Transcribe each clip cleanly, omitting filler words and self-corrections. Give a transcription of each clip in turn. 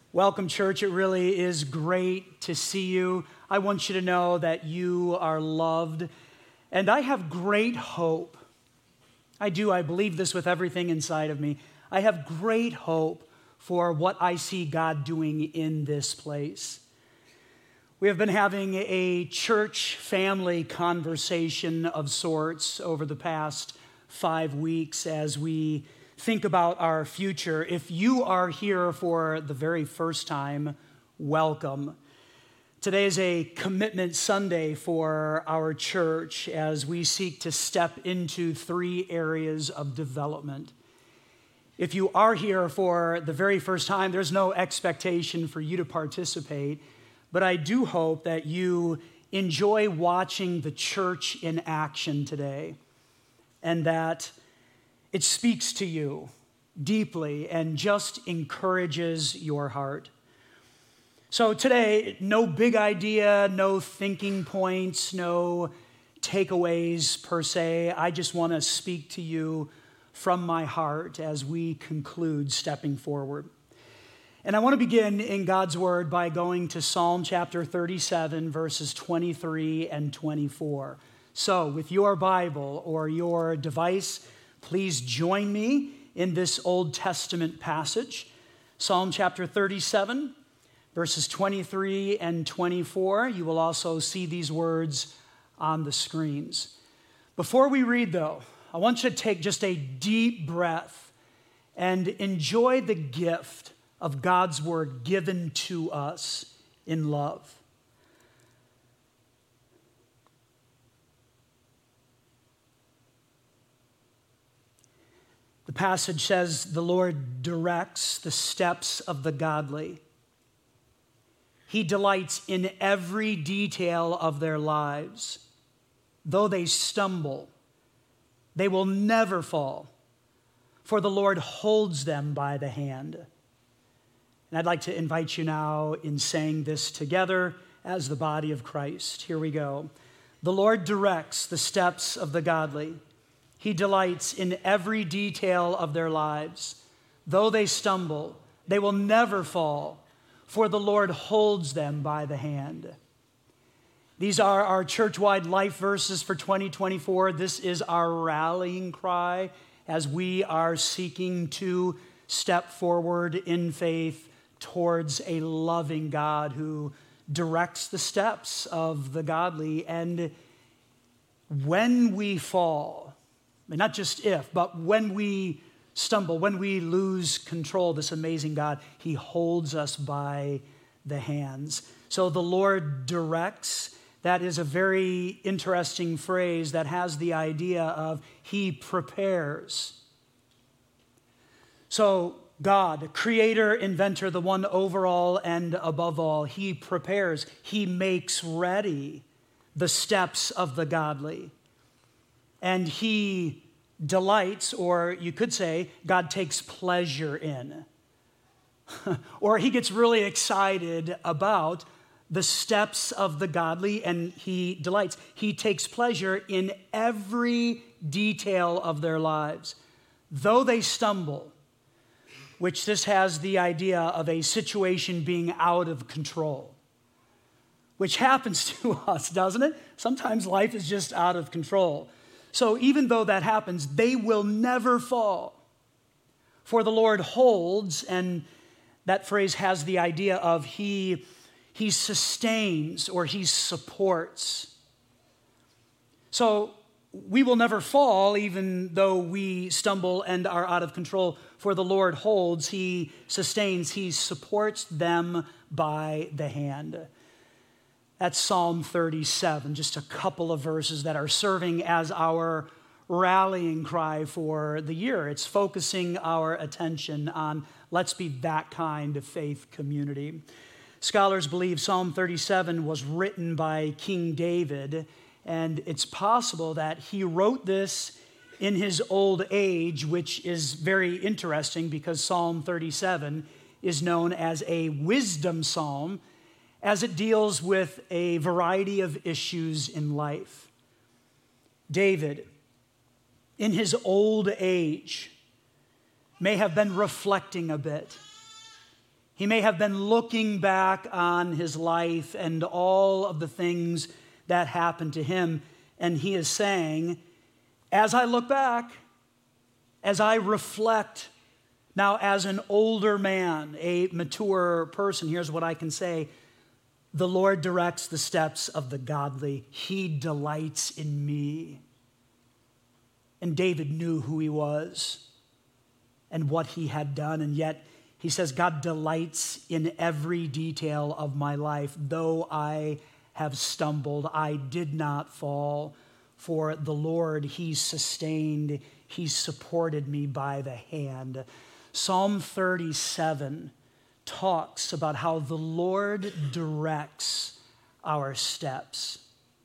Welcome, church. It really is great to see you. I want you to know that you are loved, and I have great hope. I do. I believe this with everything inside of me. I have great hope for what I see God doing in this place. We have been having a church family conversation of sorts over the past 5 weeks as we think about our future. If you are here for the very first time, welcome. Today is a commitment Sunday for our church as we seek to step into 3 areas of development. If you are here for the very first time, there's no expectation for you to participate, but I do hope that you enjoy watching the church in action today and that it speaks to you deeply and just encourages your heart. So today, no big idea, no thinking points, no takeaways per se. I just want to speak to you from my heart as we conclude stepping forward. And I want to begin in God's Word by going to Psalm chapter 37, verses 23 and 24. So with your Bible or your device, please join me in this Old Testament passage, Psalm chapter 37, verses 23 and 24. You will also see these words on the screens. Before we read, though, I want you to take just a deep breath and enjoy the gift of God's Word given to us in love. The passage says, "The Lord directs the steps of the godly. He delights in every detail of their lives. Though they stumble, they will never fall, for the Lord holds them by the hand." And I'd like to invite you now in saying this together as the body of Christ. Here we go. The Lord directs the steps of the godly. He delights in every detail of their lives. Though they stumble, they will never fall, for the Lord holds them by the hand. These are our church-wide life verses for 2024. This is our rallying cry as we are seeking to step forward in faith towards a loving God who directs the steps of the godly. And when we fall, not just if, but when we stumble, when we lose control, this amazing God, He holds us by the hands. So the Lord directs. That is a very interesting phrase that has the idea of He prepares. So God, creator, inventor, the one over all and above all, He prepares. He makes ready the steps of the godly. And He delights, or you could say, God takes pleasure in. Or He gets really excited about the steps of the godly, and He delights. He takes pleasure in every detail of their lives. Though they stumble, which this has the idea of a situation being out of control, which happens to us, doesn't it? Sometimes life is just out of control. So even though that happens, they will never fall. For the Lord holds, and that phrase has the idea of He sustains or He supports. So we will never fall even though we stumble and are out of control. For the Lord holds, He sustains, He supports them by the hand. That's Psalm 37, just a couple of verses that are serving as our rallying cry for the year. It's focusing our attention on let's be that kind of faith community. Scholars believe Psalm 37 was written by King David, and it's possible that he wrote this in his old age, which is very interesting because Psalm 37 is known as a wisdom psalm, as it deals with a variety of issues in life. David, in his old age, may have been reflecting a bit. He may have been looking back on his life and all of the things that happened to him, and he is saying, as I look back, as I reflect, now as an older man, a mature person, here's what I can say. The Lord directs the steps of the godly. He delights in me. And David knew who he was and what he had done, and yet he says, God delights in every detail of my life. Though I have stumbled, I did not fall. For the Lord, he sustained, he supported me by the hand. Psalm 37 talks about how the Lord directs our steps.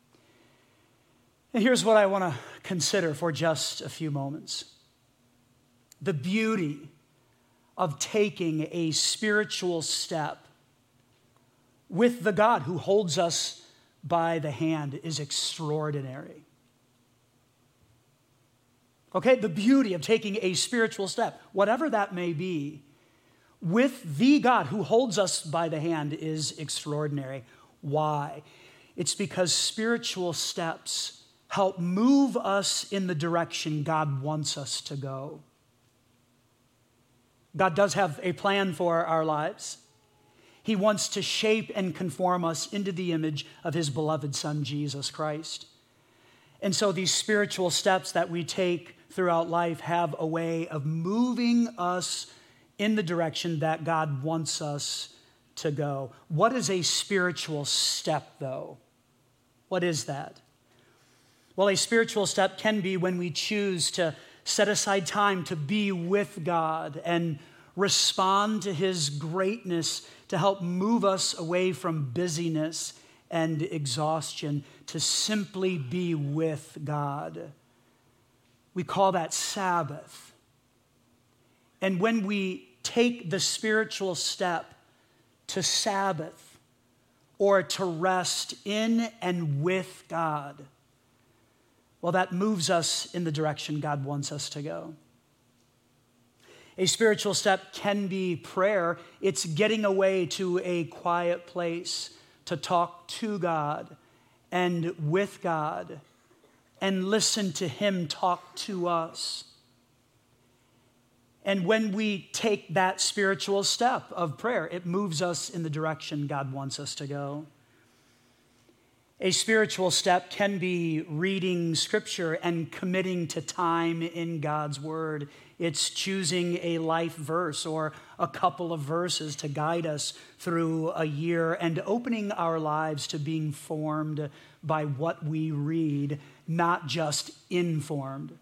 And here's what I want to consider for just a few moments. The beauty of taking a spiritual step with the God who holds us by the hand is extraordinary. Okay, the beauty of taking a spiritual step, whatever that may be, with the God who holds us by the hand is extraordinary. Why? It's because spiritual steps help move us in the direction God wants us to go. God does have a plan for our lives. He wants to shape and conform us into the image of his beloved Son, Jesus Christ. And so these spiritual steps that we take throughout life have a way of moving us in the direction that God wants us to go. What is a spiritual step, though? What is that? Well, a spiritual step can be when we choose to set aside time to be with God and respond to his greatness to help move us away from busyness and exhaustion, to simply be with God. We call that Sabbath. And when we take the spiritual step to Sabbath or to rest in and with God, well, that moves us in the direction God wants us to go. A spiritual step can be prayer. It's getting away to a quiet place to talk to God and with God and listen to him talk to us. And when we take that spiritual step of prayer, it moves us in the direction God wants us to go. A spiritual step can be reading Scripture and committing to time in God's Word. It's choosing a life verse or a couple of verses to guide us through a year and opening our lives to being formed by what we read, not just informed.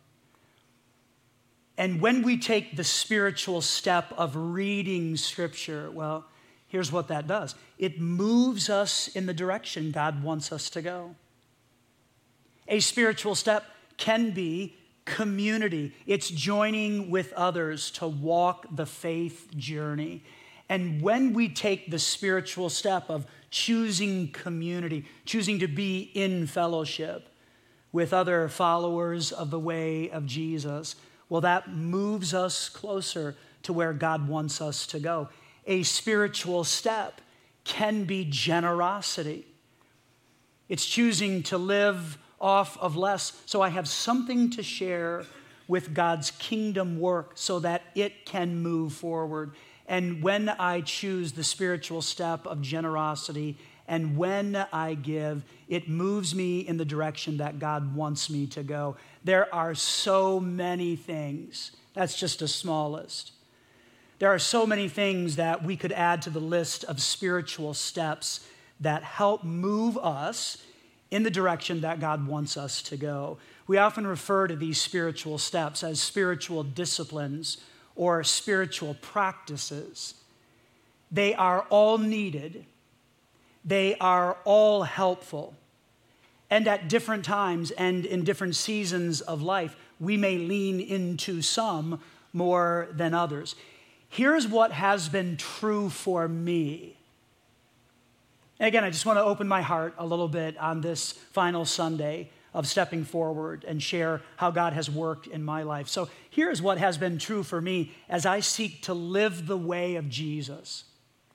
And when we take the spiritual step of reading Scripture, well, here's what that does. It moves us in the direction God wants us to go. A spiritual step can be community. It's joining with others to walk the faith journey. And when we take the spiritual step of choosing community, choosing to be in fellowship with other followers of the way of Jesus, well, that moves us closer to where God wants us to go. A spiritual step can be generosity. It's choosing to live off of less so I have something to share with God's kingdom work so that it can move forward. And when I choose the spiritual step of generosity and when I give, it moves me in the direction that God wants me to go. There are so many things. That's just a small list. There are so many things that we could add to the list of spiritual steps that help move us in the direction that God wants us to go. We often refer to these spiritual steps as spiritual disciplines or spiritual practices. They are all needed. They are all helpful. And at different times and in different seasons of life, we may lean into some more than others. Here's what has been true for me. And again, I just want to open my heart a little bit on this final Sunday of stepping forward and share how God has worked in my life. So here's what has been true for me as I seek to live the way of Jesus.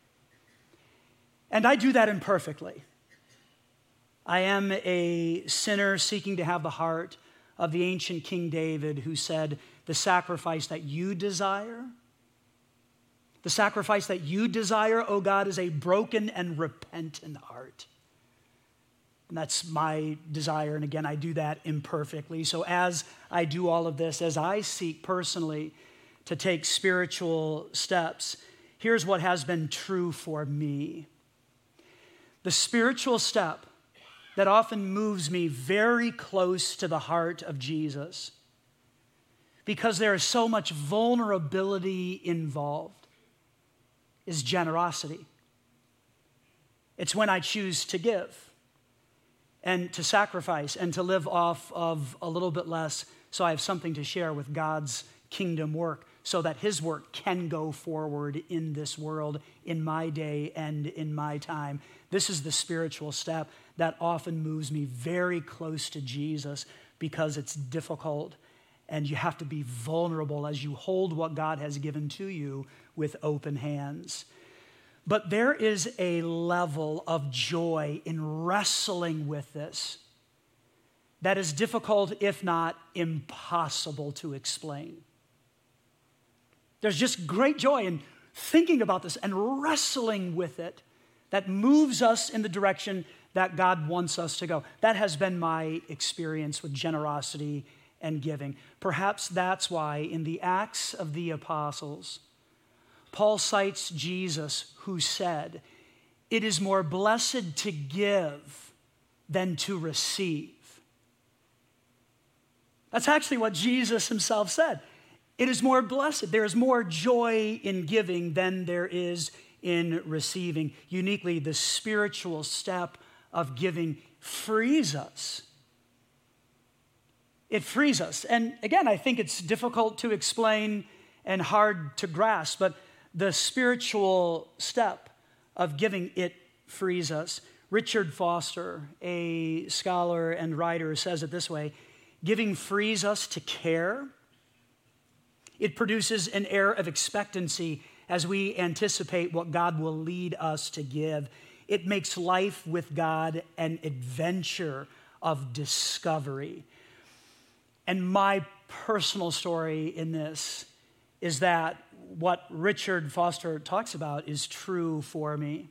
And I do that imperfectly. I am a sinner seeking to have the heart of the ancient King David, who said, the sacrifice that you desire, O God, is a broken and repentant heart. And that's my desire. And again, I do that imperfectly. So as I do all of this, as I seek personally to take spiritual steps, here's what has been true for me. The spiritual step that often moves me very close to the heart of Jesus, because there is so much vulnerability involved, is generosity. It's when I choose to give and to sacrifice and to live off of a little bit less so I have something to share with God's kingdom work, so that his work can go forward in this world, in my day and in my time. This is the spiritual step that often moves me very close to Jesus, because it's difficult and you have to be vulnerable as you hold what God has given to you with open hands. But there is a level of joy in wrestling with this that is difficult, if not impossible, to explain. There's just great joy in thinking about this and wrestling with it that moves us in the direction that God wants us to go. That has been my experience with generosity and giving. Perhaps that's why in the Acts of the Apostles, Paul cites Jesus, who said, "It is more blessed to give than to receive." That's actually what Jesus himself said. It is more blessed. There is more joy in giving than there is in receiving. Uniquely, the spiritual step of giving frees us. It frees us. And again, I think it's difficult to explain and hard to grasp, but the spiritual step of giving, it frees us. Richard Foster, a scholar and writer, says it this way: giving frees us to care. It produces an air of expectancy as we anticipate what God will lead us to give. It makes life with God an adventure of discovery. And my personal story in this is that what Richard Foster talks about is true for me.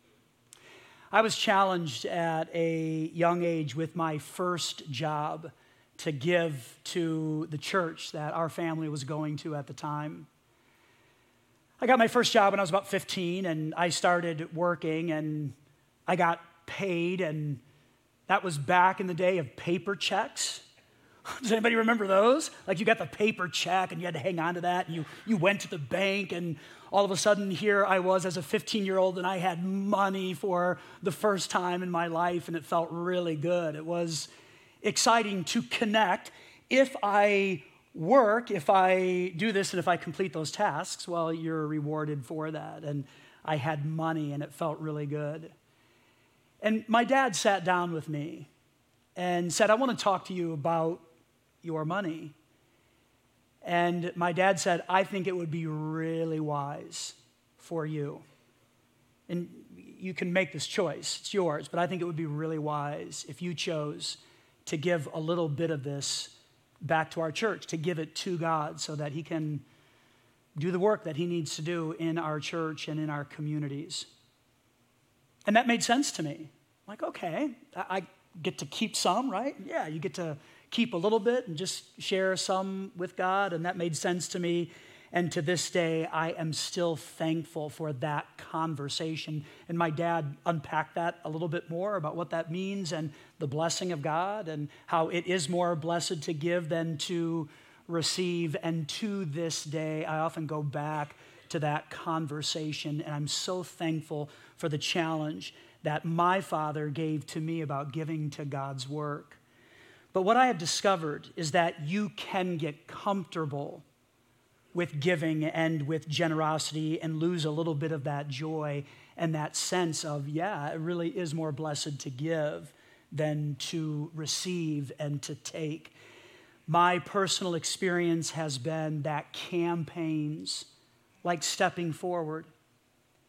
I was challenged at a young age with my first job to give to the church that our family was going to at the time. I got my first job when I was about 15, and I started working, and I got paid, and that was back in the day of paper checks. Does anybody remember those? Like, you got the paper check, and you had to hang on to that, and you went to the bank, and all of a sudden, here I was as a 15-year-old, and I had money for the first time in my life, and it felt really good. It was exciting to connect. If I work, if I do this, and if I complete those tasks, well, you're rewarded for that. And I had money, and it felt really good. And my dad sat down with me and said, "I want to talk to you about your money." And my dad said, "I think it would be really wise for you. And you can make this choice, it's yours, but I think it would be really wise if you chose to give a little bit of this back to our church, to give it to God so that he can do the work that he needs to do in our church and in our communities." And that made sense to me. I'm like, okay, I get to keep some, right? Yeah, you get to keep a little bit and just share some with God, and that made sense to me. And to this day, I am still thankful for that conversation. And my dad unpacked that a little bit more about what that means and the blessing of God and how it is more blessed to give than to receive. And to this day, I often go back to that conversation, and I'm so thankful for the challenge that my father gave to me about giving to God's work. But what I have discovered is that you can get comfortable with giving and with generosity and lose a little bit of that joy and that sense of, yeah, it really is more blessed to give than to receive and to take. My personal experience has been that campaigns like Stepping Forward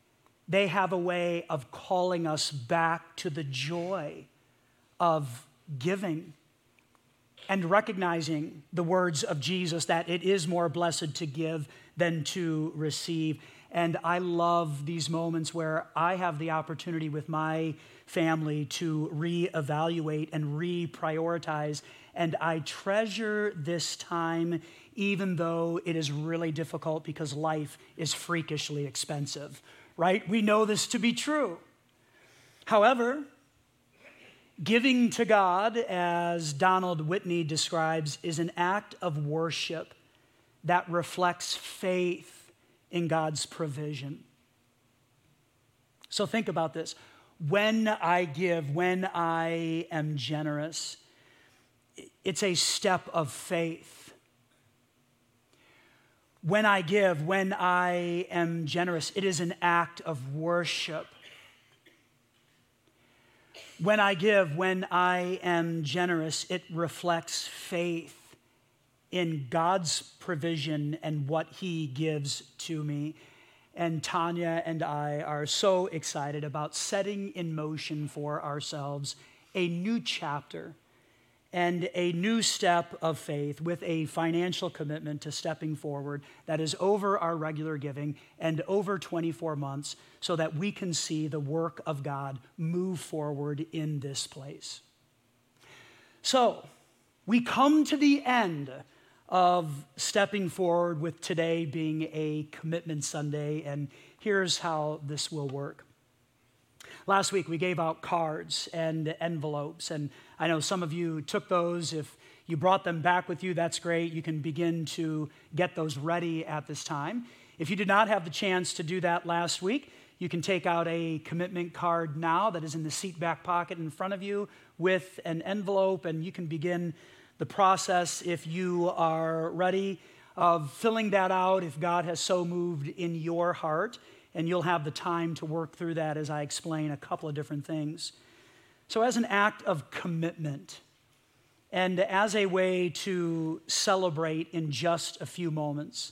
they have a way of calling us back to the joy of giving and recognizing the words of Jesus that it is more blessed to give than to receive. And I love these moments where I have the opportunity with my family to reevaluate and reprioritize. And I treasure this time, even though it is really difficult because life is freakishly expensive, right? We know this to be true. However, giving to God, as Donald Whitney describes, is an act of worship that reflects faith in God's provision. So think about this. When I give, when I am generous, it's a step of faith. When I give, when I am generous, it is an act of worship. When I give, when I am generous, it reflects faith in God's provision and what He gives to me. And Tanya and I are so excited about setting in motion for ourselves a new chapter and a new step of faith with a financial commitment to stepping forward that is over our regular giving and over 24 months so that we can see the work of God move forward in this place. So, we come to the end of stepping forward with today being a commitment Sunday, and here's how this will work. Last week, we gave out cards and envelopes, and I know some of you took those. If you brought them back with you, that's great. You can begin to get those ready at this time. If you did not have the chance to do that last week, you can take out a commitment card now that is in the seat back pocket in front of you with an envelope, and you can begin the process, if you are ready, of filling that out if God has so moved in your heart. And you'll have the time to work through that as I explain a couple of different things. So as an act of commitment and as a way to celebrate in just a few moments,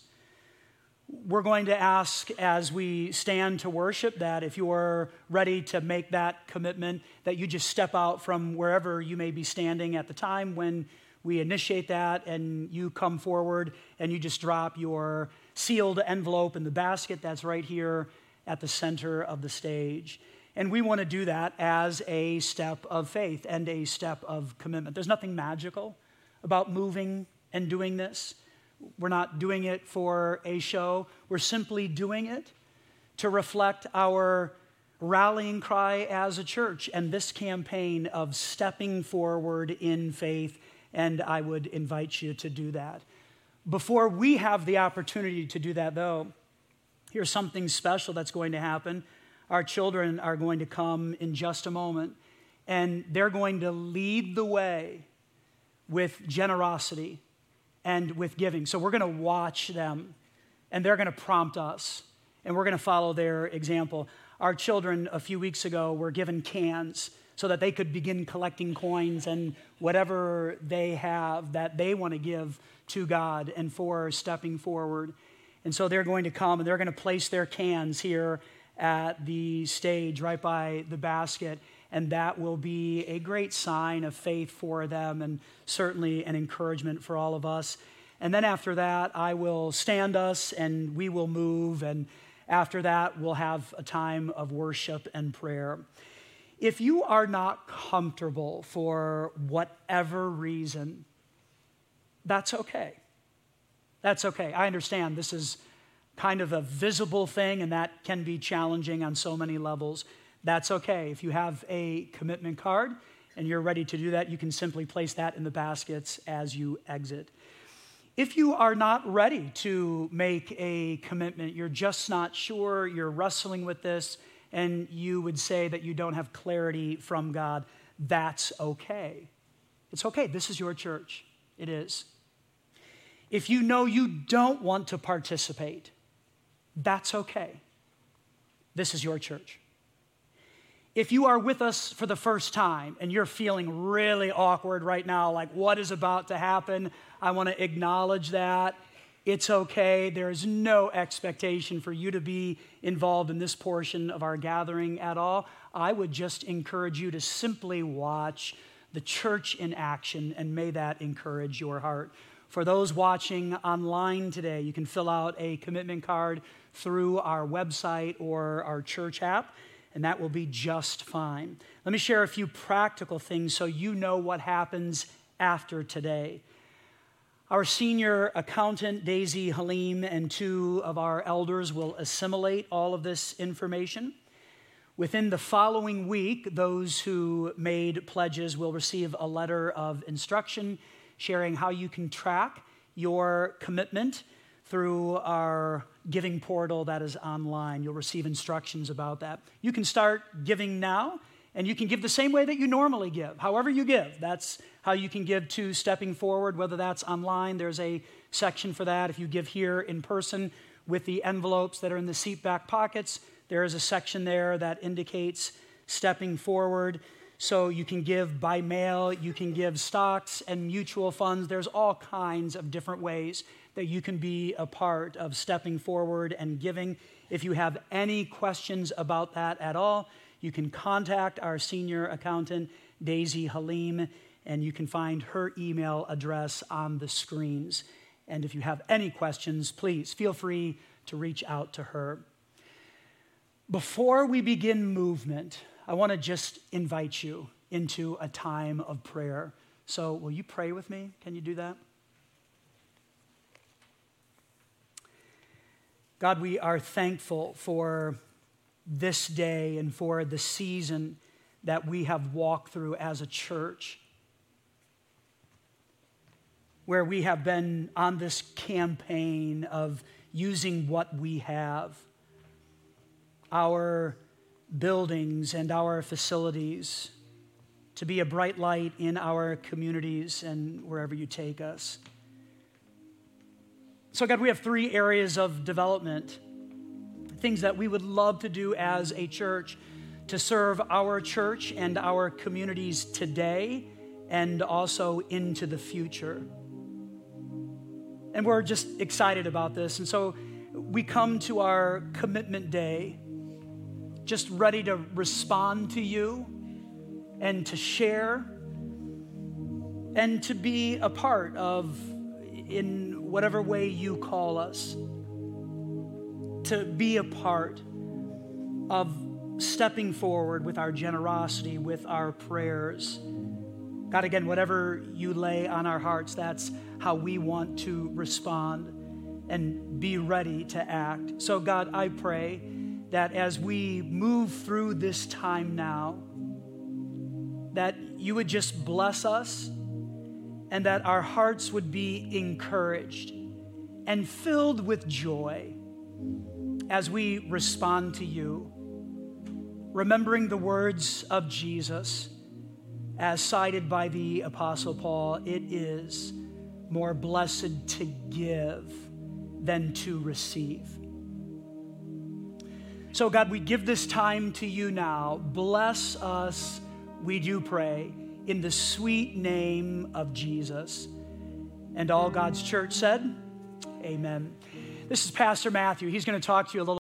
we're going to ask as we stand to worship that if you're ready to make that commitment, that you just step out from wherever you may be standing at the time when we initiate that, and you come forward and you just drop your sealed envelope in the basket that's right here at the center of the stage. And we want to do that as a step of faith and a step of commitment. There's nothing magical about moving and doing this. We're not doing it for a show. We're simply doing it to reflect our rallying cry as a church and this campaign of stepping forward in faith. And I would invite you to do that. Before we have the opportunity to do that, though, here's something special that's going to happen. Our children are going to come in just a moment, and they're going to lead the way with generosity and with giving. So we're going to watch them, and they're going to prompt us, and we're going to follow their example. Our children, a few weeks ago, were given cans so that they could begin collecting coins and whatever they have that they want to give to God and for stepping forward. And so they're going to come and they're going to place their cans here at the stage right by the basket, and that will be a great sign of faith for them and certainly an encouragement for all of us. And then after that, I will stand us and we will move, and after that, we'll have a time of worship and prayer. If you are not comfortable for whatever reason, that's okay. That's okay. I understand this is kind of a visible thing, and that can be challenging on so many levels. That's okay. If you have a commitment card and you're ready to do that, you can simply place that in the baskets as you exit. If you are not ready to make a commitment, you're just not sure, you're wrestling with this, and you would say that you don't have clarity from God, that's okay. It's okay. This is your church. It is. If you know you don't want to participate, that's okay. This is your church. If you are with us for the first time and you're feeling really awkward right now, like what is about to happen, I want to acknowledge that. it's okay. There is no expectation for you to be involved in this portion of our gathering at all. I would just encourage you to simply watch the church in action, and may that encourage your heart. For those watching online today, you can fill out a commitment card through our website or our church app, and that will be just fine. Let me share a few practical things so you know what happens after today. Our senior accountant, Daisy Halim, and two of our elders will assimilate all of this information. Within the following week, those who made pledges will receive a letter of instruction sharing how you can track your commitment through our giving portal that is online. You'll receive instructions about that. You can start giving now, and you can give the same way that you normally give. However you give, that's how you can give to Stepping Forward, whether that's online. There's a section for that. If you give here in person with the envelopes that are in the seat back pockets, there is a section there that indicates Stepping Forward. So you can give by mail, you can give stocks and mutual funds. There's all kinds of different ways that you can be a part of Stepping Forward and giving. If you have any questions about that at all, you can contact our senior accountant, Daisy Halim, and you can find her email address on the screens. And if you have any questions, please feel free to reach out to her. Before we begin movement, I want to just invite you into a time of prayer. So will you pray with me? Can you do that? God, we are thankful for this day and for the season that we have walked through as a church, where we have been on this campaign of using what we have, our buildings and our facilities, to be a bright light in our communities and wherever you take us. So God, we have 3 areas of development, things that we would love to do as a church to serve our church and our communities today and also into the future. And we're just excited about this. And so we come to our commitment day just ready to respond to you and to share and to be a part of, in whatever way you call us, to be a part of stepping forward with our generosity, with our prayers. God, again, whatever you lay on our hearts, that's how we want to respond and be ready to act. So God, I pray that as we move through this time now, that you would just bless us and that our hearts would be encouraged and filled with joy as we respond to you, remembering the words of Jesus as cited by the Apostle Paul. It is more blessed to give than to receive. So God, we give this time to you now. Bless us, we do pray, in the sweet name of Jesus. And all God's church said, amen. This is Pastor Matthew. He's going to talk to you a little